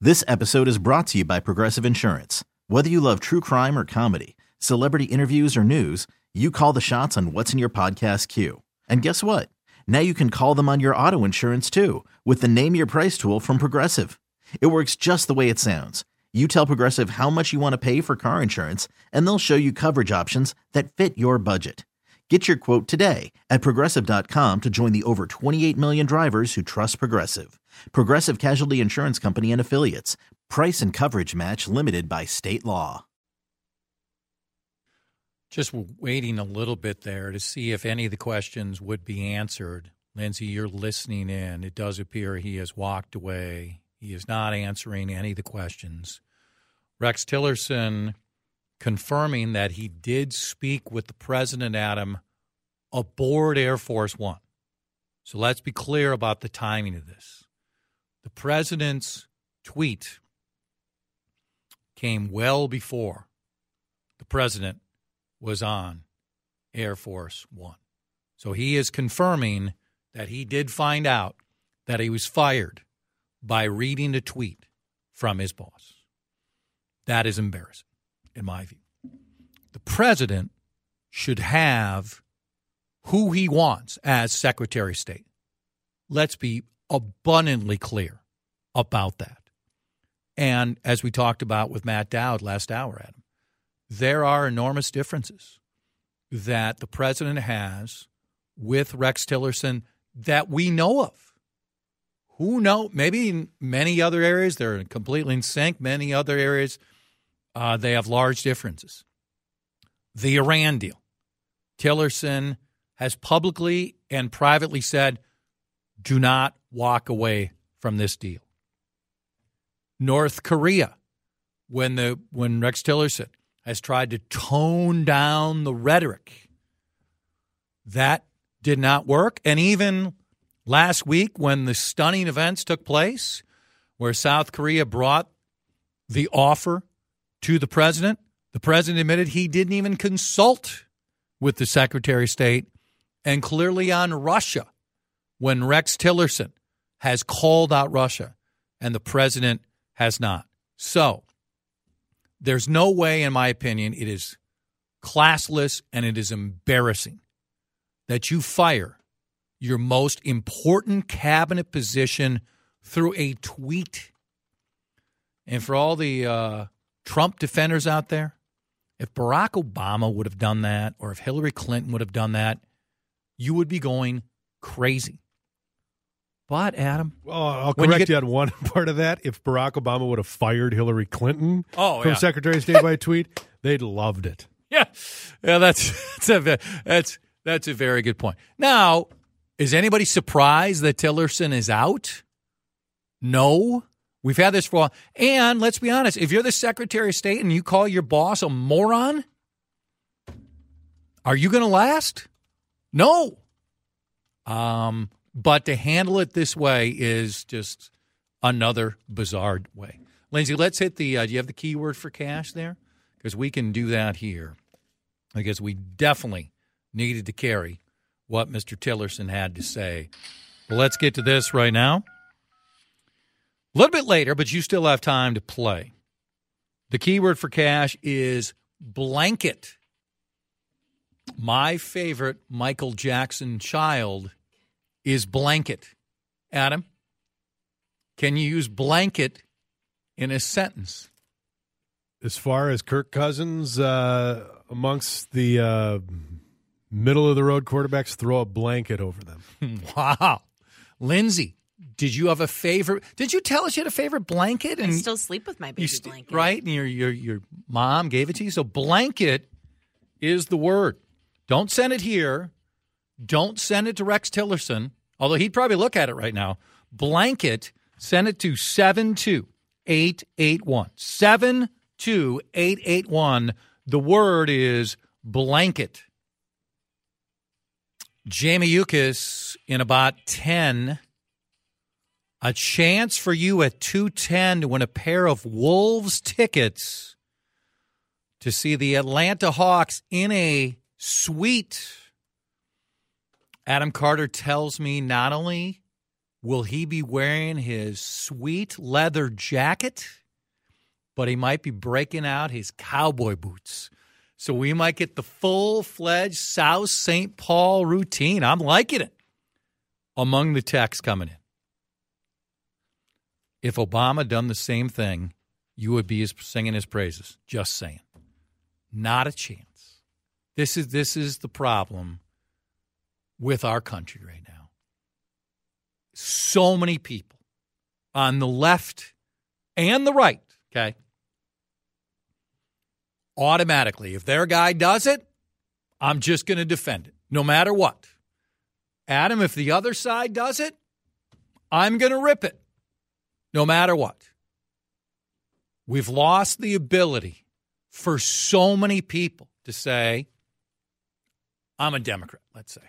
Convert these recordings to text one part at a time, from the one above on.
This episode is brought to you by Progressive Insurance. Whether you love true crime or comedy, celebrity interviews or news, you call the shots on what's in your podcast queue. And guess what? Now you can call them on your auto insurance too with the Name Your Price tool from Progressive. It works just the way it sounds. You tell Progressive how much you want to pay for car insurance, and they'll show you coverage options that fit your budget. Get your quote today at Progressive.com to join the over 28 million drivers who trust Progressive. Progressive Casualty Insurance Company and Affiliates. Price and coverage match limited by state law. Just waiting a little bit there to see if any of the questions would be answered. Lindsay, you're listening in. It does appear he has walked away. He is not answering any of the questions. Rex Tillerson confirming that he did speak with the president, Adam, aboard Air Force One. So let's be clear about the timing of this. The president's tweet came well before the president was on Air Force One. So he is confirming that he did find out that he was fired by reading a tweet from his boss. That is embarrassing, in my view. The president should have who he wants as Secretary of State. Let's be abundantly clear about that. And as we talked about with Matt Dowd last hour, Adam, there are enormous differences that the president has with Rex Tillerson that we know of. Who knows? Maybe in many other areas they're completely in sync. Many other areas they have large differences. The Iran deal. Tillerson has publicly and privately said, do not walk away from this deal. North Korea, when Rex Tillerson has tried to tone down the rhetoric, that did not work. And even last week when the stunning events took place where South Korea brought the offer to the president admitted he didn't even consult with the Secretary of State, and clearly on Russia when Rex Tillerson has called out Russia and the president has not. So there's no way, in my opinion, it is classless and it is embarrassing that you fire your most important cabinet position through a tweet. And for all the Trump defenders out there, if Barack Obama would have done that or if Hillary Clinton would have done that, you would be going crazy. But, Adam. Well, I'll correct you on one part of that. If Barack Obama would have fired Hillary Clinton from Secretary of State by tweet, they'd loved it. Yeah, that's a very good point. Now, is anybody surprised that Tillerson is out? No. We've had this for a while. And let's be honest, if you're the Secretary of State and you call your boss a moron, are you going to last? No. But to handle it this way is just another bizarre way. Lindsay, let's hit the do you have the keyword for cash there? Because we can do that here. Because we definitely needed to carry what Mr. Tillerson had to say. Well, let's get to this right now. A little bit later, but you still have time to play. The keyword for cash is blanket. My favorite Michael Jackson child is blanket. Adam, can you use blanket in a sentence? As far as Kirk Cousins amongst the middle-of-the-road quarterbacks, throw a blanket over them. Wow. Lindsay, did you have a favorite? Did you tell us you had a favorite blanket? And I still sleep with my baby blanket. Right? And your mom gave it to you. So blanket is the word. Don't send it here. Don't send it to Rex Tillerson, although he'd probably look at it right now. Blanket, send it to 72881. 72881. The word is blanket. Jamie Yukas in about 10. A chance for you at 210 to win a pair of Wolves tickets to see the Atlanta Hawks in a suite. Adam Carter tells me not only Will he be wearing his sweet leather jacket? But he might be breaking out his cowboy boots. So we might get the full-fledged South St. Paul routine. I'm liking it. Among the texts coming in. If Obama done the same thing, you would be singing his praises. Just saying. Not a chance. This is the problem with our country right now. So many people on the left and the right, okay, automatically, if their guy does it, I'm just going to defend it, no matter what. Adam, if the other side does it, I'm going to rip it, no matter what. We've lost the ability for so many people to say, I'm a Democrat, let's say.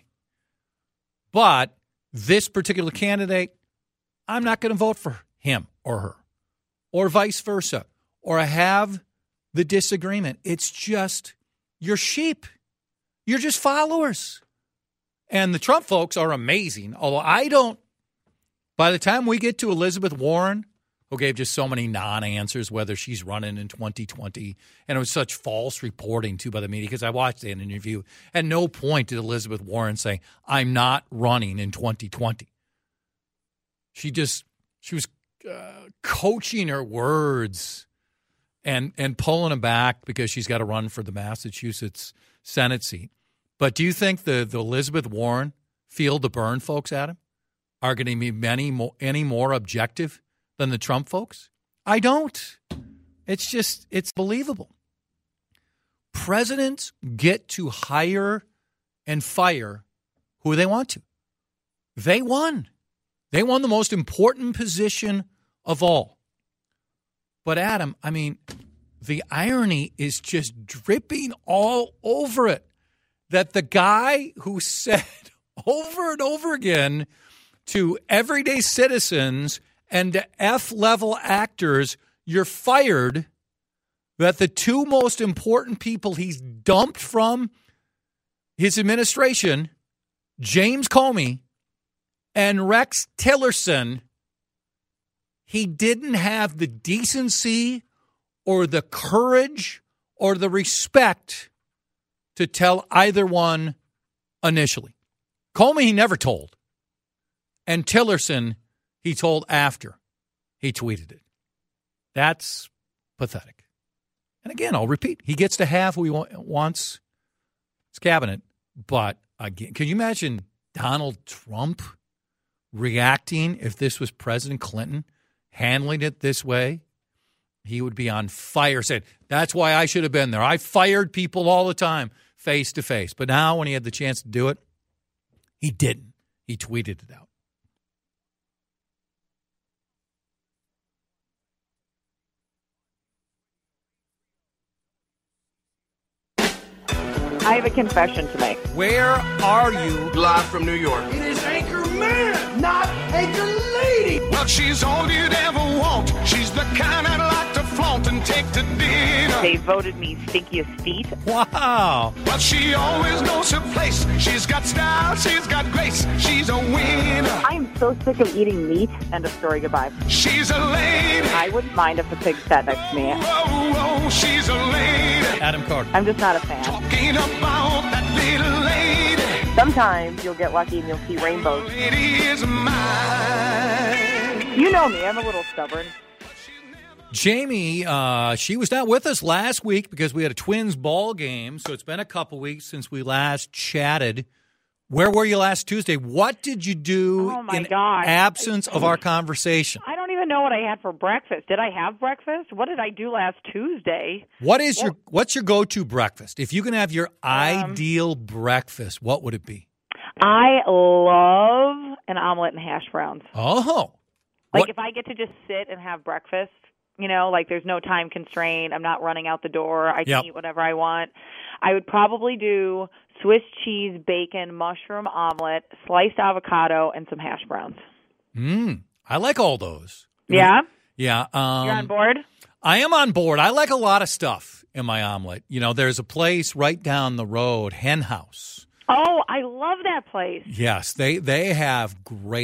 But this particular candidate, I'm not going to vote for him or her, or vice versa, or have the disagreement. It's just, you're sheep. You're just followers. And the Trump folks are amazing, although by the time we get to Elizabeth Warren, who gave just so many non-answers, whether she's running in 2020, and it was such false reporting, too, by the media, because I watched that interview. At no point did Elizabeth Warren say, I'm not running in 2020. She was coaching her words and pulling them back because she's got to run for the Massachusetts Senate seat. But do you think the Elizabeth Warren field to burn folks, Adam, are going to be any more objective than the Trump folks? I don't. It's believable. Presidents get to hire and fire who they want to. They won. They won the most important position of all. But Adam, I mean, the irony is just dripping all over it. That the guy who said over and over again to everyday citizens and to F-level actors, you're fired, that the two most important people he's dumped from his administration, James Comey and Rex Tillerson, he didn't have the decency or the courage or the respect to tell either one initially. Comey, he never told. And Tillerson, he told after he tweeted it. That's pathetic. And again, I'll repeat, he gets to have who he wants his cabinet. But again, can you imagine Donald Trump reacting if this was President Clinton handling it this way? He would be on fire, saying, that's why I should have been there. I fired people all the time, face to face. But now when he had the chance to do it, he didn't. He tweeted it out. I have a confession to make. Where are you? Live from New York. It is Anchor Man, not Anchor Lady. Well, she's all you'd ever want. She's the kind I'd like to flaunt and take to dinner. They voted me stinkiest feet. Wow. Well, she always knows her place. She's got style, she's got grace. She's a winner. I am so sick of eating meat. End of story, goodbye. She's a lady. I wouldn't mind if a pig sat next to me. Oh, she's a lady. Adam Carter. I'm just not a fan. Talking about that little lady. Sometimes you'll get lucky and you'll see rainbows. Lady is mine. You know me, I'm a little stubborn. Jamie, she was not with us last week because we had a Twins ball game, so it's been a couple weeks since we last chatted. Where were you last Tuesday? What did you do in absence of our conversation? I don't even know what I had for breakfast. Did I have breakfast? What did I do last Tuesday? What's your go-to breakfast? If you can have your ideal breakfast, what would it be? I love an omelet and hash browns. Oh. If I get to just sit and have breakfast, there's no time constraint. I'm not running out the door. I can eat whatever I want. I would probably do Swiss cheese, bacon, mushroom omelet, sliced avocado, and some hash browns. I like all those. Yeah? Yeah. You're on board? I am on board. I like a lot of stuff in my omelet. There's a place right down the road, Hen House. Oh, I love that place. Yes, they have great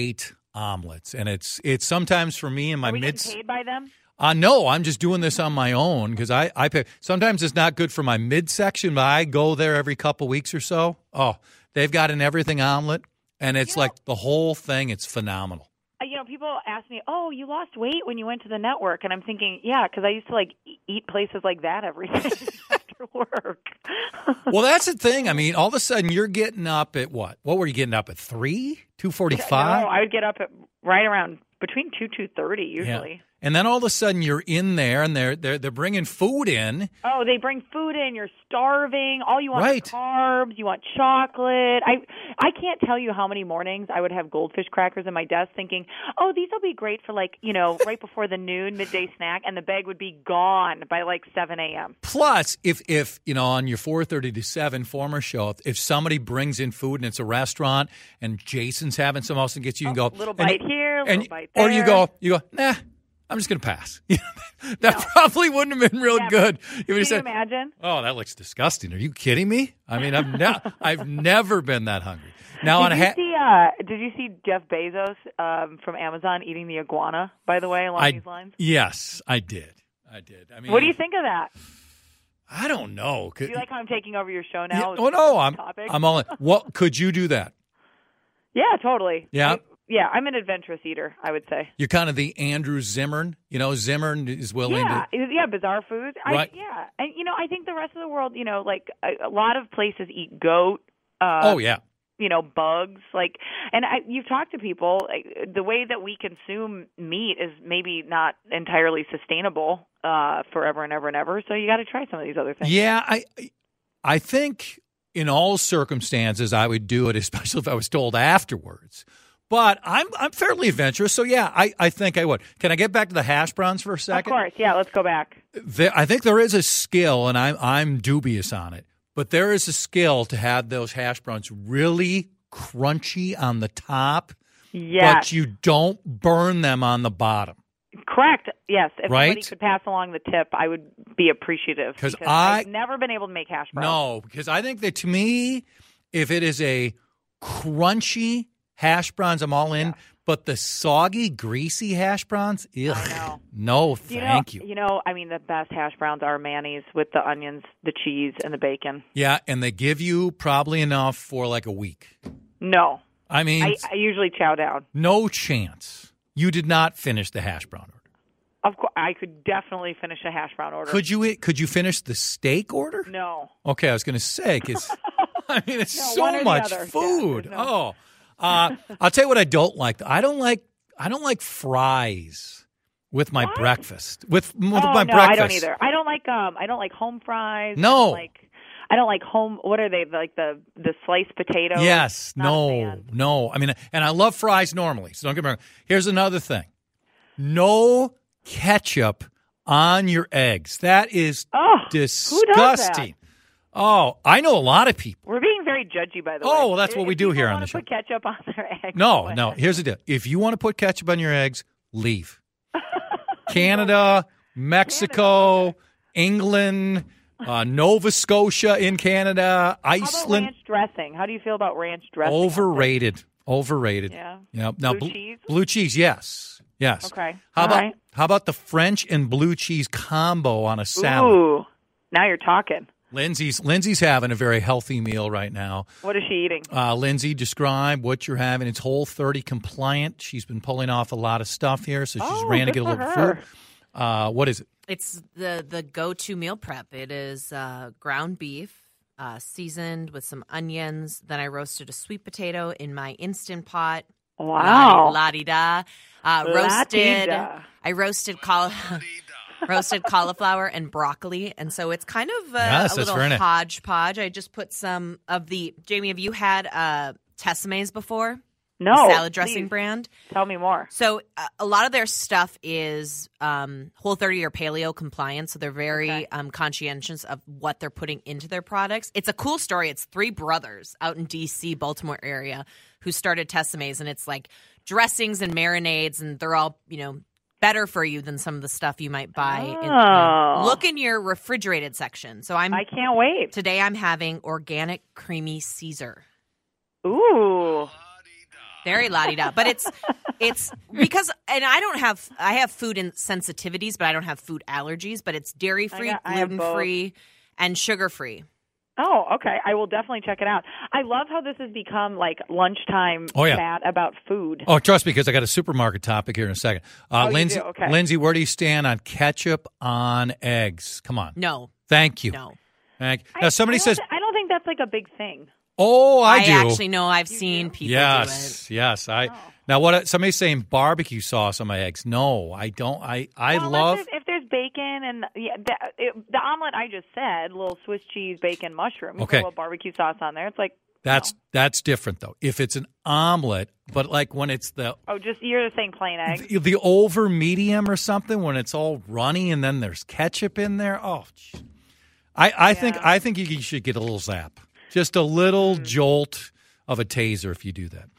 omelets, and it's sometimes for me in my Are we mid. getting paid by them? No, I'm just doing this on my own because I pay. Sometimes it's not good for my midsection, but I go there every couple weeks or so. Oh, they've got an everything omelet, and it's like the whole thing. It's phenomenal. People ask me, "Oh, you lost weight when you went to the network," and I'm thinking, "Yeah, because I used to eat places like that every day after work." Well, that's the thing. I mean, all of a sudden you're getting up at what? What were you getting up at 2:45? No, I would get up at right around between 2:30 usually. Yeah. And then all of a sudden you're in there, and they're bringing food in. Oh, they bring food in. You're starving. All you want Right. is carbs. You want chocolate. I can't tell you how many mornings I would have goldfish crackers in my desk thinking, oh, these will be great for right before the noon midday snack, and the bag would be gone by 7 a.m. Plus, if on your 4:30 to 7 former show, if somebody brings in food and it's a restaurant and Jason's having some else and gets you and go little bite here, little bite there. or you go, nah. I'm just going to pass. That probably wouldn't have been real good. Can you imagine? Oh, that looks disgusting. Are you kidding me? I mean, I've never been that hungry. Now did you see Jeff Bezos from Amazon eating the iguana, by the way, along these lines? Yes, I did. I mean, what do you think of that? I don't know. Do you like how I'm taking over your show now? Yeah, no, I'm all in. What could you do that? Yeah, totally. Yeah. I'm an adventurous eater, I would say. You're kind of the Andrew Zimmern. Zimmern is willing to... Yeah, bizarre foods. Right. And, I think the rest of the world, a lot of places eat goat. Oh, yeah. Bugs. And you've talked to people, the way that we consume meat is maybe not entirely sustainable forever and ever and ever. So you got to try some of these other things. Yeah, I think in all circumstances I would do it, especially if I was told afterwards. But I'm fairly adventurous, so yeah, I think I would. Can I get back to the hash browns for a second? Of course, yeah. Let's go back. I think there is a skill, and I'm dubious on it, but there is a skill to have those hash browns really crunchy on the top, but you don't burn them on the bottom. Correct. Yes. If somebody could pass along the tip, I would be appreciative because I've never been able to make hash browns. No, because I think that to me, if it is a crunchy hash browns, I'm all in. Yeah. But the soggy, greasy hash browns, ugh, no, thank you. The best hash browns are mayonnaise with the onions, the cheese, and the bacon. Yeah, and they give you probably enough for a week. No. I mean, I usually chow down. No chance. You did not finish the hash brown order. Of course, I could definitely finish a hash brown order. Could you finish the steak order? No. Okay, I was going to say, because, it's so much food. Yeah, no. I'll tell you what I don't like. I don't like fries with my breakfast. With my breakfast. I don't either. I don't like home fries. No. I don't like home. What are they, the sliced potatoes? Yes. No. I mean, and I love fries normally. So don't get me wrong. Here's another thing. No ketchup on your eggs. That is disgusting. Who does that? Oh, I know a lot of people. We're being very judgy, by the way. Oh, well, that's what we do here on the show. Put ketchup on their eggs. No. Here's the deal. If you want to put ketchup on your eggs, leave. Canada, Mexico, England, Nova Scotia in Canada, Iceland. How about ranch dressing? How do you feel about ranch dressing? Overrated. Yeah. Now, blue cheese? Blue cheese, yes. Okay. How about the French and blue cheese combo on a salad? Ooh, now you're talking. Lindsay's having a very healthy meal right now. What is she eating? Lindsay, describe what you're having. It's Whole30 compliant. She's been pulling off a lot of stuff here, so she's ran to get a little food. What is it? It's the go-to meal prep. It is ground beef, seasoned with some onions. Then I roasted a sweet potato in my Instant Pot. Wow. La-di-da. I roasted roasted cauliflower and broccoli, and so it's kind of a little hodgepodge. I just put some of the – Jamie, have you had Tessemae's before? No. The salad dressing brand? Tell me more. So a lot of their stuff is Whole30 or paleo compliant, so they're very conscientious of what they're putting into their products. It's a cool story. It's 3 brothers out in D.C., Baltimore area who started Tessemae's, and it's like dressings and marinades, and they're all, better for you than some of the stuff you might buy. Look in your refrigerated section. So I can't wait. Today I'm having organic creamy Caesar. Ooh. Very la-di-da. But it's because, and I have food sensitivities, but I don't have food allergies, but it's dairy-free, gluten-free, and sugar-free. Oh, okay. I will definitely check it out. I love how this has become like lunchtime chat about food. Oh, trust me, because I got a supermarket topic here in a second. Lindsay, you do? Okay. Lindsay, where do you stand on ketchup on eggs? Come on. No. Thank you. No. Thank you. Now, somebody says... I don't think that's like a big thing. Oh, I do. I actually know. I've seen people do it. Yes. Now, somebody's saying barbecue sauce on my eggs. No, I don't. I love... If there's bacon and the omelet I just said, little Swiss cheese, bacon, mushroom, you put a little barbecue sauce on there. It's like... That's different, though. If it's an omelet, but like when it's the... Oh, you're just saying plain egg? The over medium or something, when it's all runny and then there's ketchup in there. Oh, geez. I think you should get a little zap. Just a little jolt of a taser if you do that.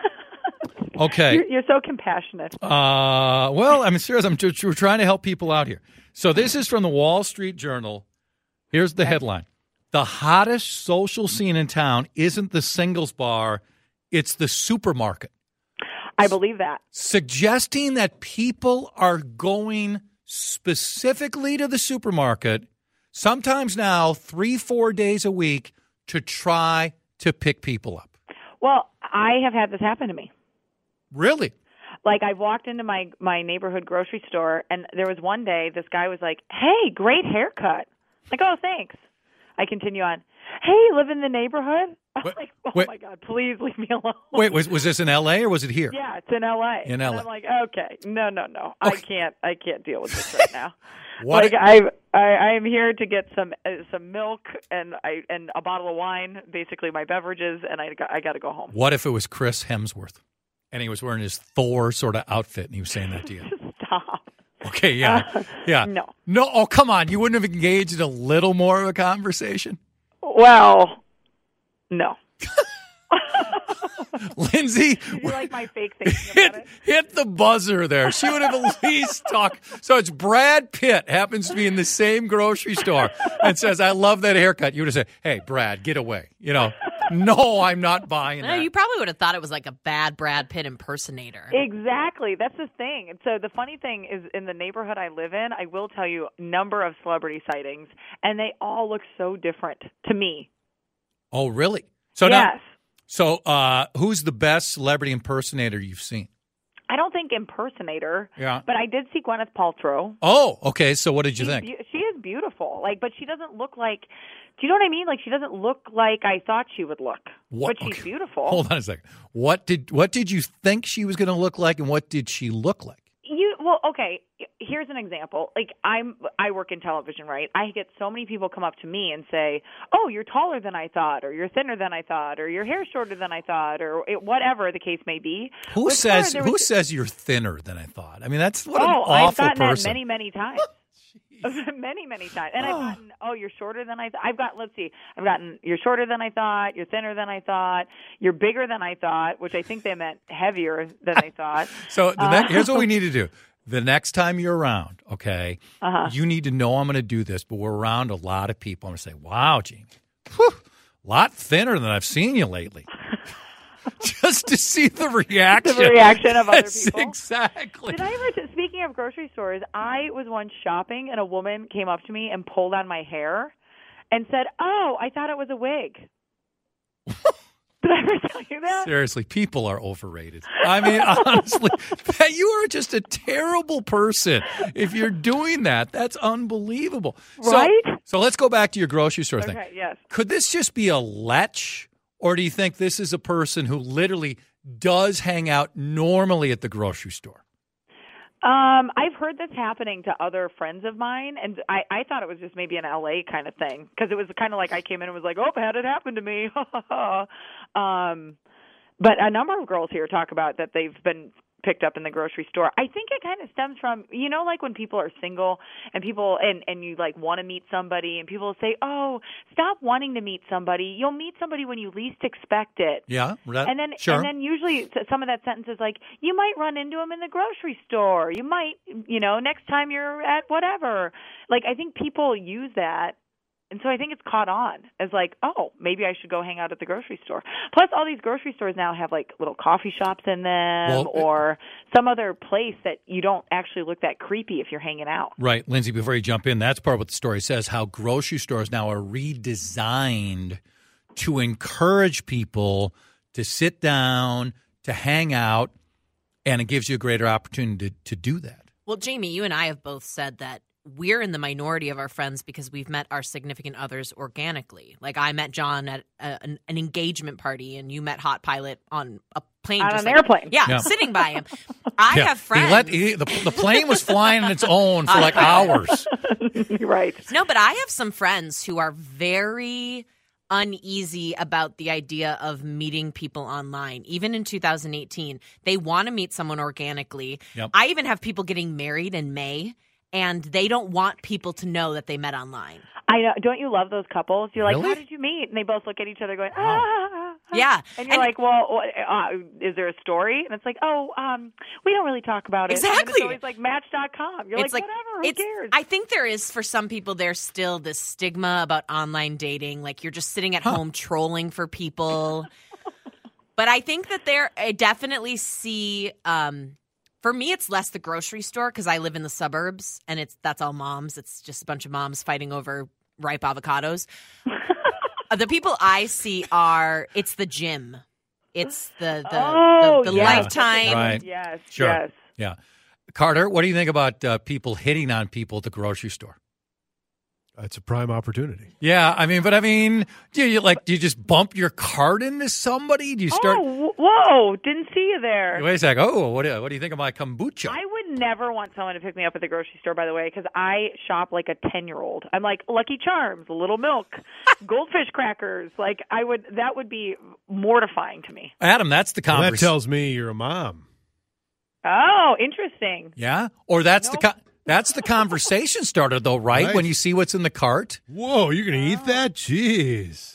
Okay. You're so compassionate. Well, I'm serious. We're trying to help people out here. So this is from the Wall Street Journal. Here's the headline. The hottest social scene in town isn't the singles bar, it's the supermarket. I believe that. Suggesting that people are going specifically to the supermarket, sometimes now 3-4 days a week, to try to pick people up. Well, I have had this happen to me. Really? Like, I walked into my neighborhood grocery store, and there was one day this guy was like, "Hey, great haircut." Like, "Oh, thanks." I continue on. "Hey, you live in the neighborhood?" I'm like, "Oh, my God, please leave me alone." Wait, was this in L.A. or was it here? Yeah, it's in L.A. In L.A. And I'm like, okay, no. Okay. I can't deal with this right now. What? Like, I am here to get some milk and a bottle of wine, basically my beverages, and I got to go home. What if it was Chris Hemsworth and he was wearing his Thor sort of outfit and he was saying that to you? Stop. Okay, yeah. No, oh, come on. You wouldn't have engaged in a little more of a conversation? Well, no. Lindsay, you like my fake thinking about it? Hit the buzzer there. She would have at least talked. So it's Brad Pitt happens to be in the same grocery store and says, "I love that haircut." You would have said, "Hey, Brad, get away." No, I'm not buying that. You probably would have thought it was like a bad Brad Pitt impersonator. Exactly. That's the thing. And so the funny thing is, in the neighborhood I live in, I will tell you number of celebrity sightings, and they all look so different to me. Oh, really? So yes. So who's the best celebrity impersonator you've seen? I don't think impersonator. Yeah. But I did see Gwyneth Paltrow. Oh, okay. So what did you think? She is beautiful. But she doesn't look like. Do you know what I mean? Like, she doesn't look like I thought she would look. What? But she's beautiful. Hold on a second. What did you think she was going to look like, and what did she look like? Okay. Here's an example. Like, I work in television, right? I get so many people come up to me and say, "Oh, you're taller than I thought, or you're thinner than I thought, or your hair's shorter than I thought, or whatever the case may be." Who says you're thinner than I thought? I mean, that's what an awful I've gotten person. that many times. many times. And I've gotten, you're shorter than I thought. I've gotten, you're shorter than I thought, you're thinner than I thought, you're bigger than I thought, which I think they meant heavier than I thought. So here's what we need to do. The next time you're around, okay, you need to know I'm going to do this, but we're around a lot of people. I'm going to say, "Wow, Jeannie, a lot thinner than I've seen you lately." Just to see the reaction. The reaction of other people. Exactly. Did I ever, speaking of grocery stores, I was once shopping and a woman came up to me and pulled on my hair and said, "Oh, I thought it was a wig." Did I ever tell you that? Seriously, people are overrated. I mean, honestly, you are just a terrible person if you're doing that. That's unbelievable. Right? So let's go back to your grocery store thing. Okay, yes. Could this just be a lech, or do you think this is a person who literally does hang out normally at the grocery store? I've heard this happening to other friends of mine, and I thought it was just maybe an LA kind of thing, because it was kind of like I came in and was like, "Oh, had it happen to me." But a number of girls here talk about that they've been picked up in the grocery store. I think it kind of stems from, like when people are single and people and you like want to meet somebody and people say, "Oh, stop wanting to meet somebody. You'll meet somebody when you least expect it." Yeah, and then sure. And then usually some of that sentence is like, "You might run into him in the grocery store. You might, next time you're at whatever." Like, I think people use that And so I think it's caught on as like, oh, maybe I should go hang out at the grocery store. Plus, all these grocery stores now have like little coffee shops in them or some other place that you don't actually look that creepy if you're hanging out. Right. Lindsay, before you jump in, that's part of what the story says, how grocery stores now are redesigned to encourage people to sit down, to hang out, and it gives you a greater opportunity to do that. Well, Jamie, you and I have both said that we're in the minority of our friends because we've met our significant others organically. Like I met John at an engagement party, and you met Hot Pilot on a plane. On an airplane. Yeah, sitting by him. I have friends. The plane was flying on its own for like hours. Right. No, but I have some friends who are very uneasy about the idea of meeting people online. Even in 2018, they want to meet someone organically. Yep. I even have people getting married in May, and they don't want people to know that they met online. I know. Don't you love those couples? You're like, Really? how did you meet? And they both look at each other going, Yeah. And you're like, well, is there a story? And it's like, we don't really talk about it. Exactly. And it's always like Match.com. You're like, whatever, who cares? I think there is, for some people, there's still this stigma about online dating. Like you're just sitting at home trolling for people. But I think that I definitely see, for me, it's less the grocery store because I live in the suburbs and that's all moms. It's just a bunch of moms fighting over ripe avocados. The people I see it's the gym. It's the Lifetime. Right. Yes. Sure. Yes. Yeah. Carter, what do you think about people hitting on people at the grocery store? It's a prime opportunity. Yeah, do you just bump your cart into somebody? Do you start? Oh, whoa! Didn't see you there. Wait a sec. Oh, what do you think of my kombucha? I would never want someone to pick me up at the grocery store, by the way, because I shop like a 10-year-old. I'm like Lucky Charms, Little Milk, Goldfish crackers. Like that would be mortifying to me. Adam, that's the Well, conversation. that tells me you're a mom. Oh, interesting. Yeah, or that's the conversation starter, though, right? When you see what's in the cart. Whoa, you're going to eat that? Jeez.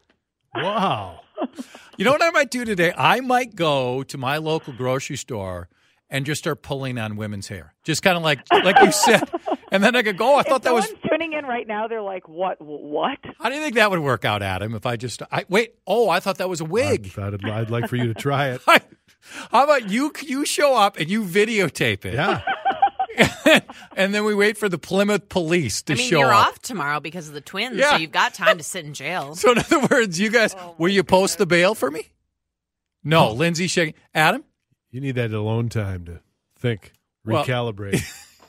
Wow. You know what I might do today? I might go to my local grocery store and just start pulling on women's hair. Just kind of like you said. And then I could go, I thought that was... If someone's tuning in right now, they're like, what? How do you think that would work out, Adam, if I just... I thought that was a wig. I'd like for you to try it. How about you show up and you videotape it? Yeah. And then we wait for the Plymouth police to show up. You're off tomorrow because of the twins, so you've got time to sit in jail. So in other words, you guys, will you post the bail for me? No, Lindsay shaking. Adam? You need that alone time to think, recalibrate.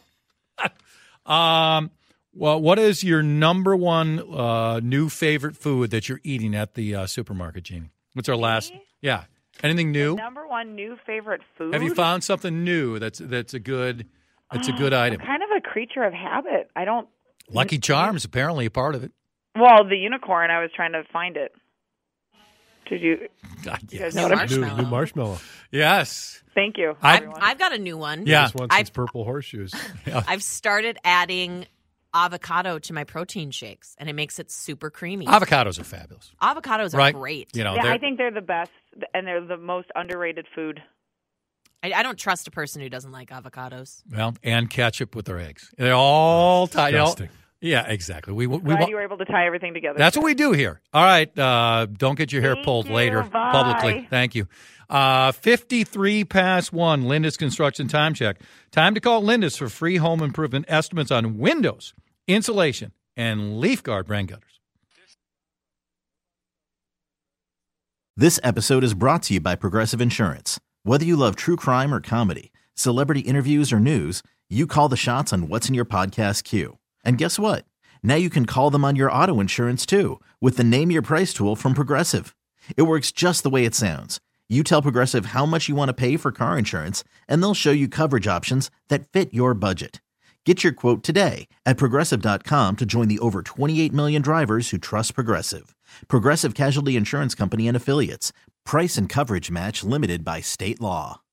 Well, what is your number one new favorite food that you're eating at the supermarket, Jamie? What's our last? Yeah. Anything new? Number one new favorite food? Have you found something new that's a good item? I'm kind of a creature of habit. I don't. Lucky Charms, apparently a part of it. Well, the unicorn, I was trying to find it. Did you? You guys know what I'm New marshmallow. Yes. Thank you. I've got a new one. Yeah. This one since purple horseshoes. I've started adding avocado to my protein shakes, and it makes it super creamy. Avocados are fabulous. Avocados are great. You know, I think they're the best, and they're the most underrated food. I don't trust a person who doesn't like avocados. Well, and ketchup with their eggs. They're all tied. Disgusting. Yeah, exactly. Glad you were able to tie everything together. That's what we do here. All right. Don't get your hair pulled later Bye. publicly. Thank you. 53 past 1, Lindus Construction Time Check. Time to call Lindus for free home improvement estimates on windows, insulation, and leaf guard rain gutters. This episode is brought to you by Progressive Insurance. Whether you love true crime or comedy, celebrity interviews or news, you call the shots on what's in your podcast queue. And guess what? Now you can call them on your auto insurance too with the Name Your Price tool from Progressive. It works just the way it sounds. You tell Progressive how much you want to pay for car insurance, and they'll show you coverage options that fit your budget. Get your quote today at Progressive.com to join the over 28 million drivers who trust Progressive. Progressive Casualty Insurance Company and Affiliates. Price and coverage match limited by state law.